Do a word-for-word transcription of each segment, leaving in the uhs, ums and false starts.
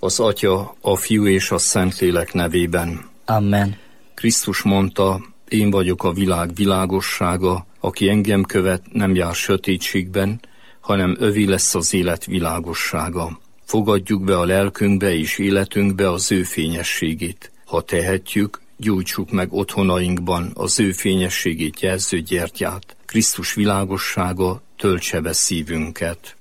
Az Atya, a Fiú és a Szentlélek nevében. Amen. Krisztus mondta, én vagyok a világ világossága, aki engem követ, nem jár sötétségben, hanem övé lesz az élet világossága. Fogadjuk be a lelkünkbe és életünkbe az ő fényességét. Ha tehetjük, gyújtsuk meg otthonainkban az ő fényességét jelző gyertyát. Krisztus világossága töltse be szívünket.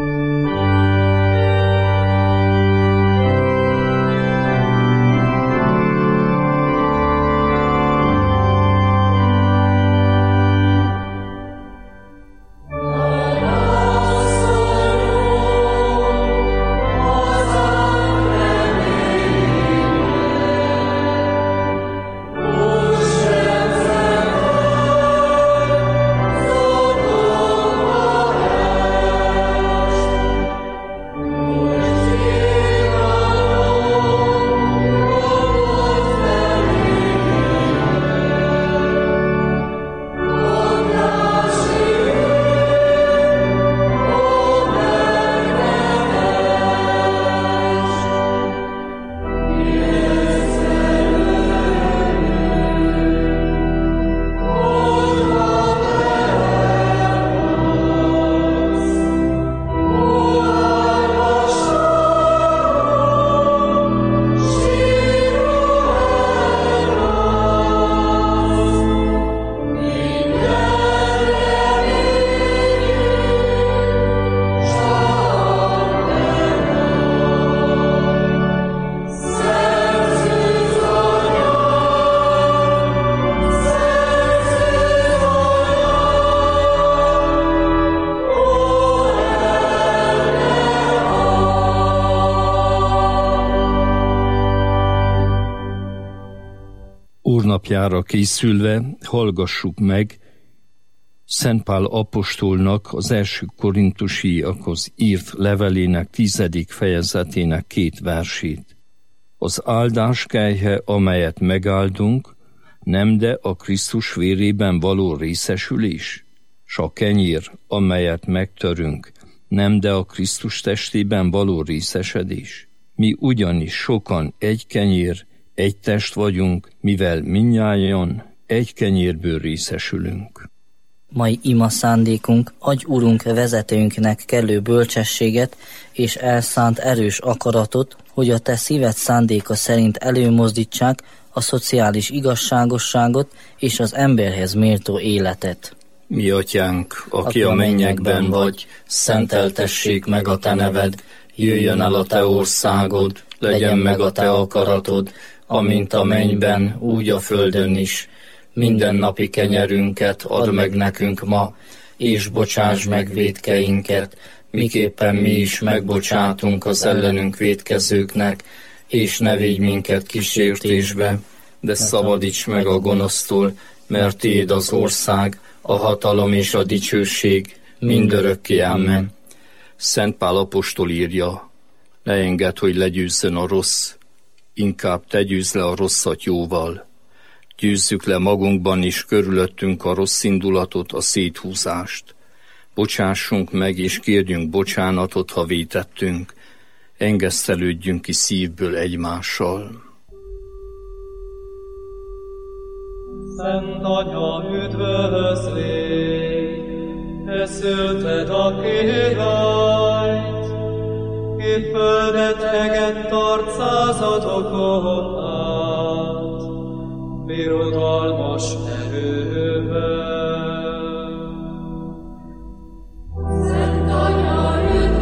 Úrnapjára készülve hallgassuk meg Szent Pál apostolnak az első korintusiakhoz írt levelének tizedik fejezetének két versét. Az áldás kelyhe, amelyet megáldunk, nem de a Krisztus vérében való részesülés, s a kenyér, amelyet megtörünk, nem de a Krisztus testében való részesedés. Mi ugyanis sokan egy kenyér, egy test vagyunk, mivel mindnyájan egy kenyérből részesülünk. Mai ima szándékunk, adj Urunk vezetőnknek kellő bölcsességet és elszánt erős akaratot, hogy a te szíved szándéka szerint előmozdítsák a szociális igazságosságot és az emberhez méltó életet. Mi atyánk, aki, aki a mennyekben vagy, szenteltessék meg a te neved, jöjjön el a te országod, legyen meg a te akaratod, amint a mennyben, úgy a földön is. Mindennapi kenyerünket add meg nekünk ma, és bocsáss meg vétkeinket, miképpen mi is megbocsátunk az ellenünk vétkezőknek, és ne védj minket kísértésbe, de szabadíts meg a gonosztól, mert tiéd az ország, a hatalom és a dicsőség mindörökké. Amen. Szent Pál apostol írja, ne engedd, hogy legyőzzön a rossz, inkább te győzd le a rosszat jóval. Győzzük le magunkban is körülöttünk a rossz indulatot, a széthúzást. Bocsássunk meg és kérjünk bocsánatot, ha vétettünk. Engesztelődjünk ki szívből egymással. Szent Anya, üdvözlégy, te szülted a királyt, ki földet egett arcázadokon át, birodalmas erővel. Szent Anya,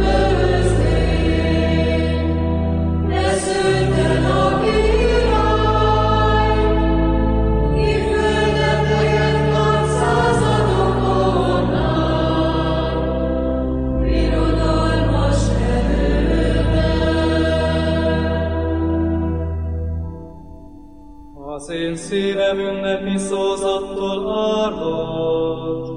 üdvözlégy, te szülted a királyt, ki földet egett arcázadokon át, birodalmas erővel. Az én szívem ünnepi szózattól áldott,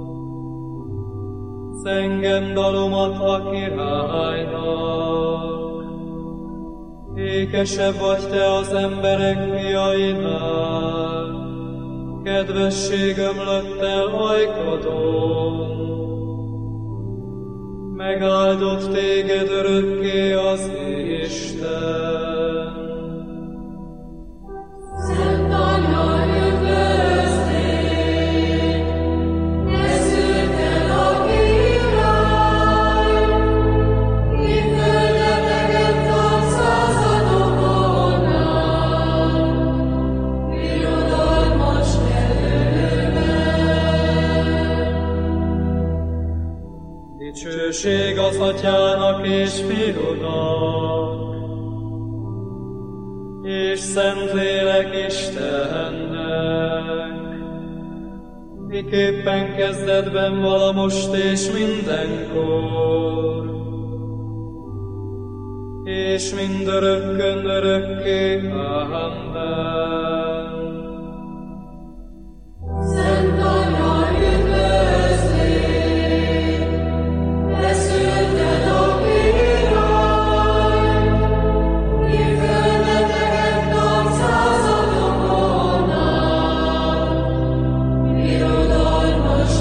zengem dalomat a királynak. Ékesebb vagy te az emberek fiainál, kedvesség ömlött el ajkadon. Megáldott téged örökké az ég, Isten. Szent Anya, üdvözlégy! Ne szűrt el a király, ki földeteket tart századokon át, birodalmas Dicsőség az Atyának és Fiúnak, és Szentlélek Istennek, miképpen kezdetben vala most és mindenkor, és mindörökkön örökké. Amen. Szent Anya, üdvözlégy! Ne szűrt el a király, ki földeteket tart századokon át, birodalmas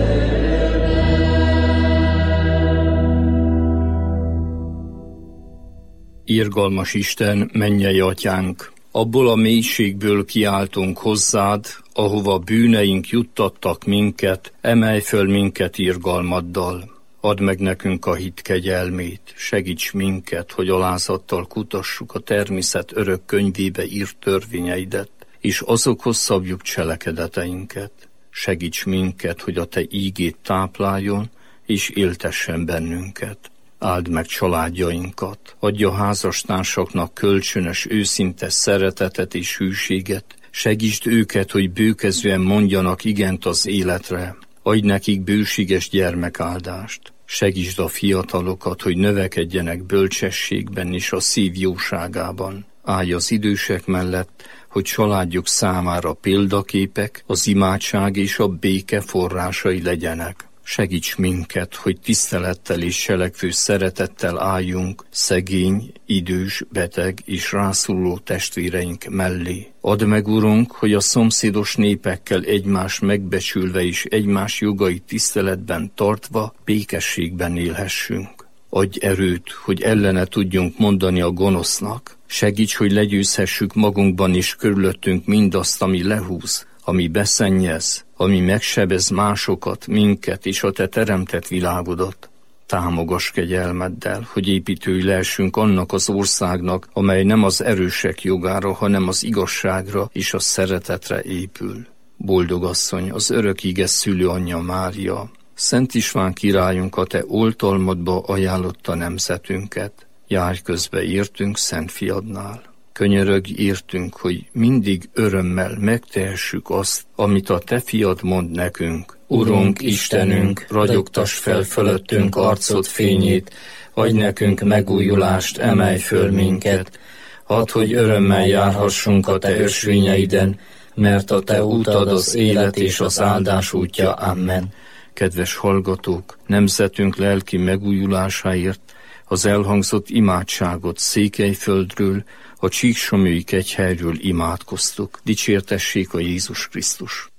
Irgalmas Isten, mennyei Atyánk, abból a mélységből kiáltunk hozzád, ahova bűneink juttattak minket, emelj föl minket irgalmaddal. Add meg nekünk a hit kegyelmét, segíts minket, hogy alázattal kutassuk a természet örök könyvébe írt törvényeidet, és azokhoz szabjuk cselekedeteinket. Segíts minket, hogy a te ígét tápláljon, és éltessen bennünket. Áld meg családjainkat, adj a házastársaknak kölcsönös, őszinte szeretetet és hűséget, segítsd őket, hogy bőkezően mondjanak igent az életre, adj nekik bőséges gyermekáldást, segítsd a fiatalokat, hogy növekedjenek bölcsességben és a szív jóságában. Állj az idősek mellett, hogy családjuk számára példaképek, az imádság és a béke forrásai legyenek. Segíts minket, hogy tisztelettel és cselekvő szeretettel álljunk szegény, idős, beteg és rászoruló testvéreink mellé. Add meg, Urunk, hogy a szomszédos népekkel egymás megbecsülve és egymás jogait tiszteletben tartva békességben élhessünk. Adj erőt, hogy ellene tudjunk mondani a gonosznak. Segíts, hogy legyőzhessük magunkban és körülöttünk mindazt, ami lehúz, ami beszennyez, ami megsebez másokat, minket és a te teremtett világodat. Támogass kegyelmeddel, hogy építői lehessünk annak az országnak, amely nem az erősek jogára, hanem az igazságra és a szeretetre épül. Boldog asszony, az örök ige szülőanyja Mária, Szent István királyunk a te oltalmadba ajánlotta nemzetünket. Járj közbe értünk Szent Fiadnál. Könyörögj értünk, hogy mindig örömmel megtehessük azt, amit a te fiad mond nekünk. Urunk, Istenünk, ragyogtass fel fölöttünk arcod fényét, adj nekünk megújulást, emelj föl minket. Add, hogy örömmel járhassunk a te ösvényeiden, mert a te útad az élet és az áldás útja. Amen. Kedves hallgatók, nemzetünk lelki megújulásáért az elhangzott imádságot Székelyföldről, a Csíksomlyói kegyhelyről imádkoztuk. Dicsértessék a Jézus Krisztus!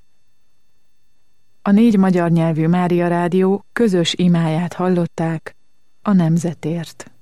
A négy magyar nyelvű Mária Rádió közös imáját hallották a nemzetért.